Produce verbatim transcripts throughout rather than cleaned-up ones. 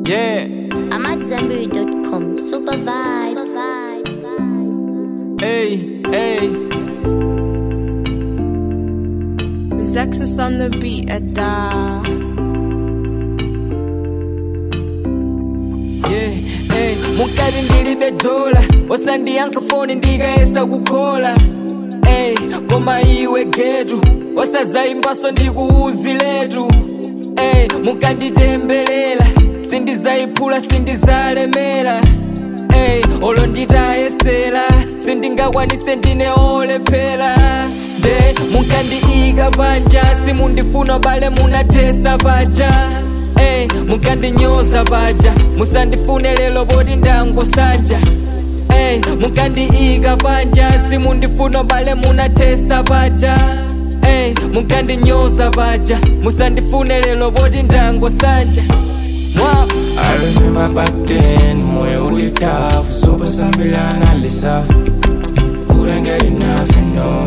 Yeah. I'm at Zambiri dot com. Super vibes. Hey, hey. Zexus on the beat at da. Yeah, hey. Mukari ndilibe dola wasandiyanka foni ndikayesa kukola. Hey, koma iwe getu wasazaimbaso ndikuuziletu. Hey, mukanditembelela sindizayiphula sindizalemela. Hey, olo nditayesela sindingakwanise ndine olephela. De mukandiika panja simundifuna bale munatesa paja. Hey, mukandinyoza paja musandifune lelo bodi ndangosanja. Hey, mukandiika panja simundifuna bale munatesa paja. Hey, mukandinyoza paja musandifune lelo bodi ndangosanja. Wow. I remember back then, moyo uli tough, soba sambila na lisafu. Couldn't get enough, you know.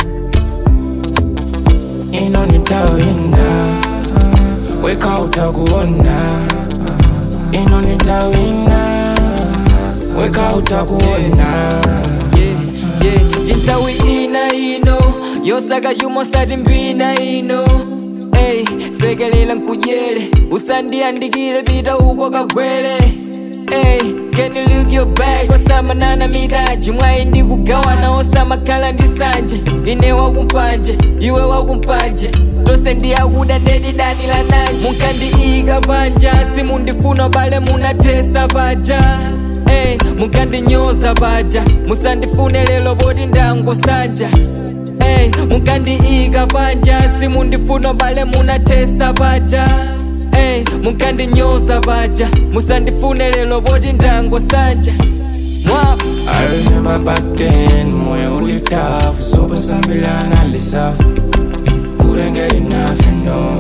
Ino nitawina, weka utakuona. Ino nitawina, weka utakuona. Yeah, yeah, tintawi ina ino yosaka yumo sati mbina ino. Hey, sekelela nkujele usandiandikile pita uko kagwele. Hey, can you look your bag wasamanana mitaji mwayi ndikugawana osamakhala ndisanje. Ine wakumpanje iwe wakumpanje tose ndiyakuda ndetidanila nanje. Mukandiika panja simundifuna bale munatesa paja. Hey, mukandinyoza paja musandifune lelo bodi ndangosanja. Hey, mukandiika panja simundifuna bale munatesa paja. Hey, mukandinyoza paja musandifune lelo bodi ndangosanja. Wow. I remember back then, moyo uli tough, soba sambila na lisafu. Couldn't get enough, you know.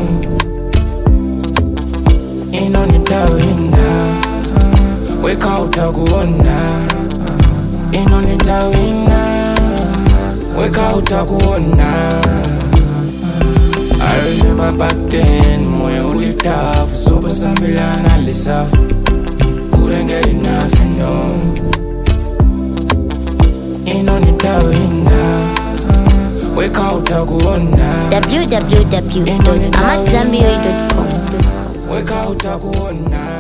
Ino nitawina, weka utakuona. Ino nitawina, weka utakuona. I remember back then, moyo uli tough, soba sambila na lisafu. Couldn't get enough, you know. Ino nitawina, weka utakuona. w w w dot amat zambiri dot com. Weka utakuona.